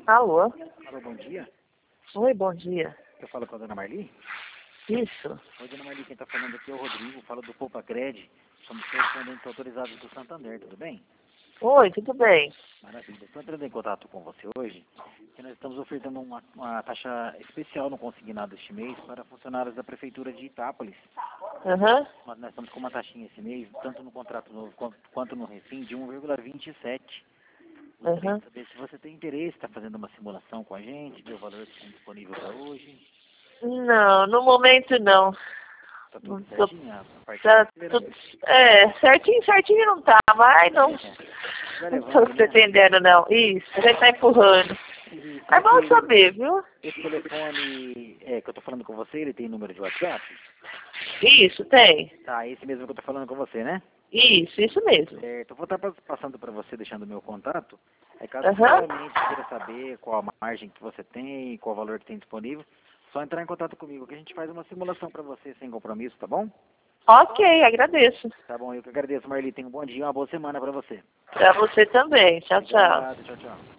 Alô? Alô, bom dia. Oi, bom dia. Eu falo com a dona Marli? Isso. Oi, dona Marli, quem está falando aqui é o Rodrigo, falo do Poupa Cred. Somos correspondentes autorizados do Santander, tudo bem? Oi, tudo bem? Maravilha. Estou entrando em contato com você hoje, porque nós estamos ofertando uma taxa especial no consignado este mês para funcionários da Prefeitura de Itápolis. Aham. Nós estamos com uma taxinha esse mês, tanto no contrato novo quanto no refim, de 1,27. Gostaria Aham. de saber se você tem interesse, está fazendo uma simulação com a gente, ver o valor que tem disponível para hoje. Não, no momento não. Está Não tudo tô- certinho? A parte Tá financeira? tudo. Certinho não tá, mas não, Vai não tô levando, né? pretendendo não. Isso, a gente tá empurrando. E É como é bom que saber, viu? esse telefone que eu tô falando com você, ele tem número de WhatsApp? Isso, tem. Tá, esse mesmo que eu tô falando com você, né? Isso mesmo. Certo, eu vou estar passando para você, deixando o meu contato. Aí caso Aham. futuramente queira saber qual a margem que você tem, qual o valor que tem disponível, só entrar em contato comigo, que a gente faz uma simulação para você sem compromisso, tá bom? Ok, agradeço. Tá bom, eu que agradeço, Marli. Tenha um bom dia e uma boa semana para você. Pra você também. Tchau, tchau. Obrigado, tchau, tchau.